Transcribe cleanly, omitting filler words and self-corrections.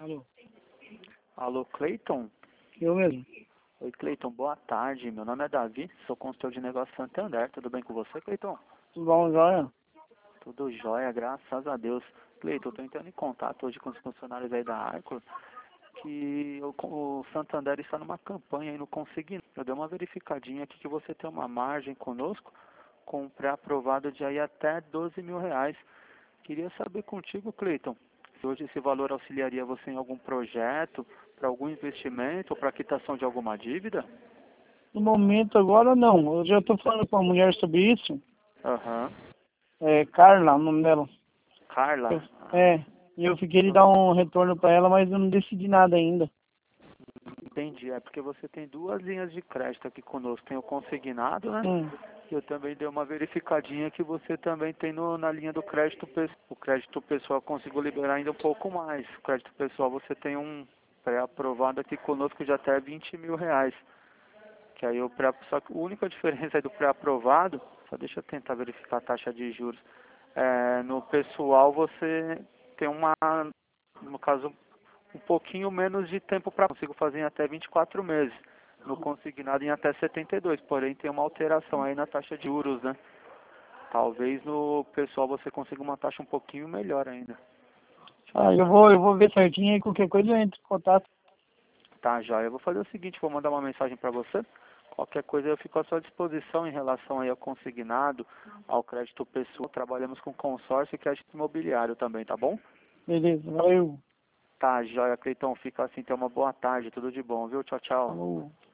Alô, Alô, Cleiton? eu mesmo. Oi, Cleiton, boa tarde. Meu nome é Davi, sou consultor de negócio Santander. Tudo bem com você, Cleiton? Tudo bom, Jóia? Tudo jóia, graças a Deus. Cleiton, eu estou entrando em contato hoje com os funcionários aí da Arcor, que o Santander está numa campanha aí no Consignado. Eu dei uma verificadinha aqui que você tem uma margem conosco com um pré-aprovado de aí até R$ 12.000. Queria saber contigo, Cleiton, se hoje esse valor auxiliaria você em algum projeto, para algum investimento ou para quitação de alguma dívida? No momento agora não. Eu já estou falando com a mulher sobre isso. Aham. É Carla, o nome dela. Carla? E eu fiquei de dar um retorno para ela, mas eu não decidi nada ainda. Entendi. É porque você tem duas linhas de crédito aqui conosco. Tem o consignado, né? Hum. E eu também dei uma verificadinha que você também tem na linha do crédito pessoal. O crédito pessoal eu consigo liberar ainda um pouco mais. O crédito pessoal você tem um pré-aprovado aqui conosco de até R$ 20.000. Que aí só que a única diferença aí do pré-aprovado, só deixa eu tentar verificar a taxa de juros. No pessoal você tem no caso, um pouquinho menos de tempo para consigo fazer em até 24 meses. No consignado em até 72, porém tem uma alteração aí na taxa de juros, né? Talvez no pessoal você consiga uma taxa um pouquinho melhor ainda. Eu vou ver certinho aí, qualquer coisa eu entro em contato. Tá, joia. Eu vou fazer o seguinte, vou mandar uma mensagem para você. Qualquer coisa eu fico à sua disposição em relação aí ao consignado, ao crédito pessoal. Trabalhamos com consórcio e crédito imobiliário também, tá bom? Beleza, valeu. Tá, joia, Cleiton. Fica assim, tenha uma boa tarde. Tudo de bom, viu? Tchau, tchau. Falou.